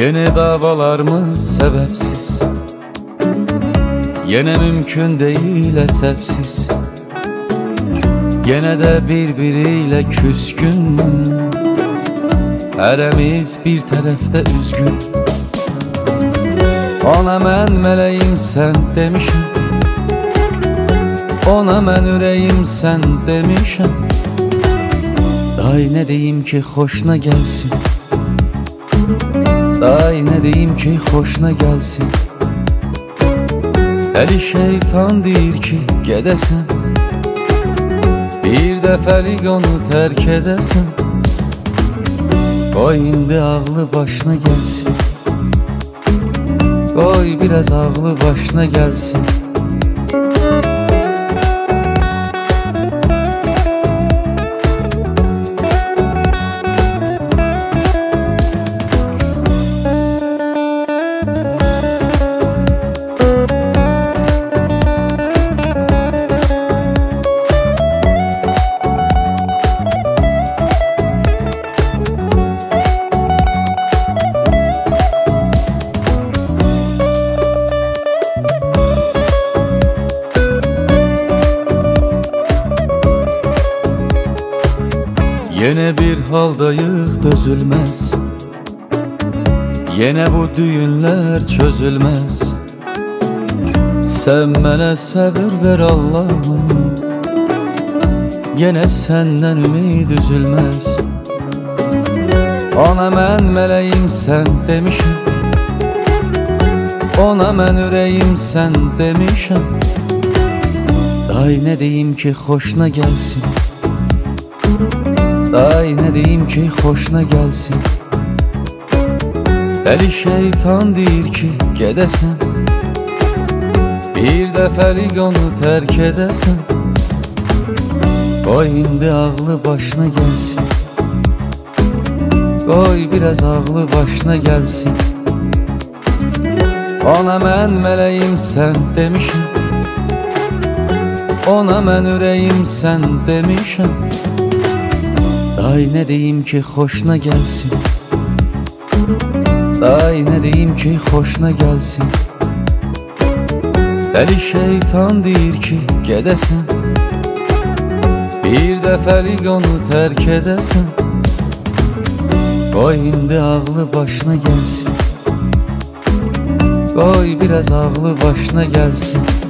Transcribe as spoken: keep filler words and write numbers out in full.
Yeni davalarımız sebepsiz, yine mümkün değil esepsiz. Yine de birbiriyle küskün, heremiz bir tarafta üzgün. Ona mən meleğim sen demişim, ona mən ürəyim sen demişim. Day ne deyim ki hoşuna gelsin, day ne deyim ki hoşuna gelsin. Eli şeytan deyir ki gedəsən, bir dəfəlik onu tərk edəsən. Qoy indi ağlı başına gelsin, qoy biraz ağlı başına gelsin. Yine bir haldayıq dözülmez, yine bu düğünler çözülmez. Sen mənə səbir ver Allah'ım, yine senden ümid üzülmez. Ona mən meleğim sen demişim, ona mən ürəyim sen demişim. Day ne deyim ki hoşuna gelsin, day ne deyim ki hoşuna gelsin. Eli şeytan deyir ki gedəsən, bir dəfəlik onu tərk edəsən. Qoy indi ağlı başına gelsin, qoy biraz ağlı başına gelsin. Ona mən meleğim sen demişim, ona mən ürəyim sen demişim. Day ne deyim ki hoşuna gelsin, day ne deyim ki hoşuna gelsin. Eli şeytan deyir ki gedəsən, bir dəfəlik onu tərk edəsən. Qoy indi ağlı başına gelsin, qoy biraz ağlı başına gelsin.